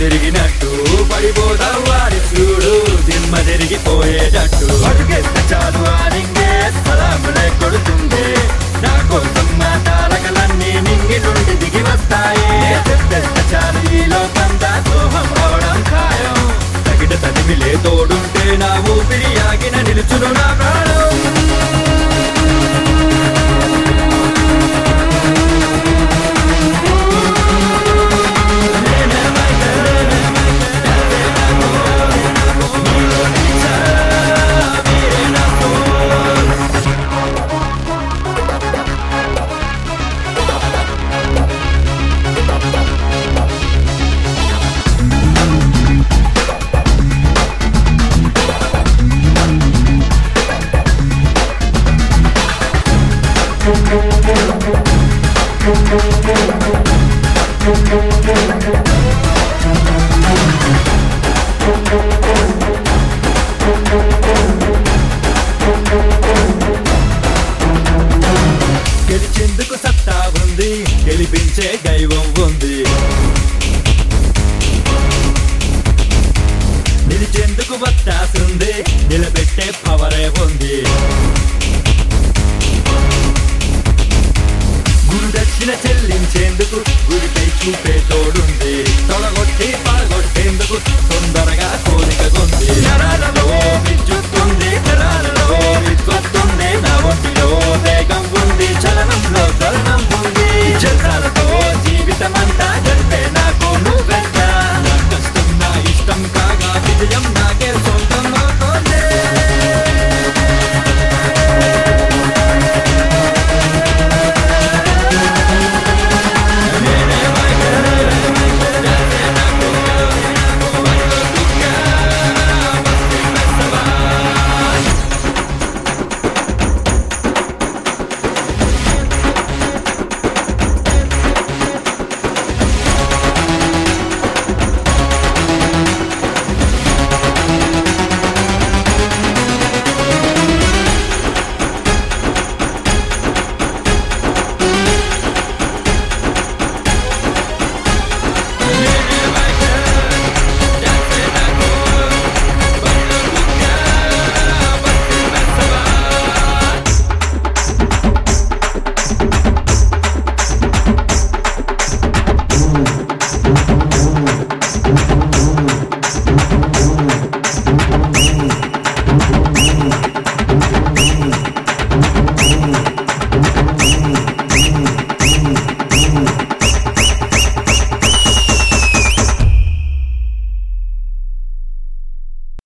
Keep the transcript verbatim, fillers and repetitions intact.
తిరిగినట్టు పడిపోతావు వారి చూడు దిమ్మ తిరిగిపోయేటట్టు అడుగెత్త చాలు ఆనింగే సలాములే కొడుతుంది నా కోసం మా తారకలన్నీ నింగి నుండి దిగి వస్తాయి చెప్పెత్త చాలు ఈ లోకంతా సోహం అవడం ఖాయం తగిట తనివిలే తోడుంటే నా ఊపిరి ఆగిన నిలుచును నా ప్రాణం గెలిచేందుకు సత్తా ఉంది గెలిపించే దైవం ఉంది నిలిచేందుకు వత్తాసుంది నిలబెట్టే పవరే ఉంది గురుదక్షిణ చెల్లించేందుకు గురిపై చూపే తోడుంది తొడగొట్టి పడగొట్టేందుకు తొందరగా కోరిక కొంది నరాలలో విద్యుత్తుంది నరాలలో విద్వత్తుంది నా ఒంటిలో వేగం ఉంది చలనంలో